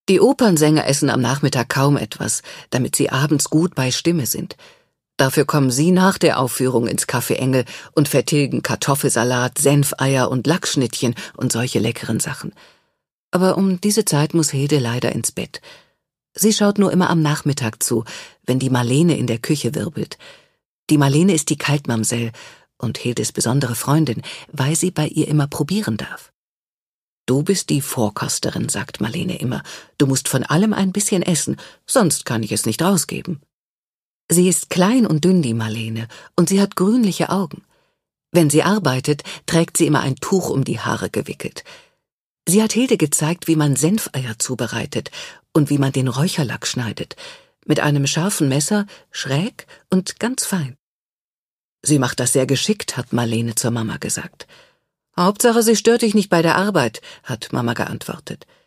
Die Opernsänger essen am Nachmittag kaum etwas, damit sie abends gut bei Stimme sind. Dafür kommen sie nach der Aufführung ins Café Engel und vertilgen Kartoffelsalat, Senfeier und Lachsschnittchen und solche leckeren Sachen. Aber um diese Zeit muss Hilde leider ins Bett. Sie schaut nur immer am Nachmittag zu, wenn die Marlene in der Küche wirbelt. Die Marlene ist die Kaltmamsell und Hildes besondere Freundin, weil sie bei ihr immer probieren darf. »Du bist die Vorkosterin«, sagt Marlene immer. »Du musst von allem ein bisschen essen, sonst kann ich es nicht rausgeben.« Sie ist klein und dünn, die Marlene, und sie hat grünliche Augen. Wenn sie arbeitet, trägt sie immer ein Tuch um die Haare gewickelt. Sie hat Hilde gezeigt, wie man Senfeier zubereitet und wie man den Räucherlachs schneidet, mit einem scharfen Messer, schräg und ganz fein. Sie macht das sehr geschickt, hat Marlene zur Mama gesagt. »Hauptsache, sie stört dich nicht bei der Arbeit«, hat Mama geantwortet.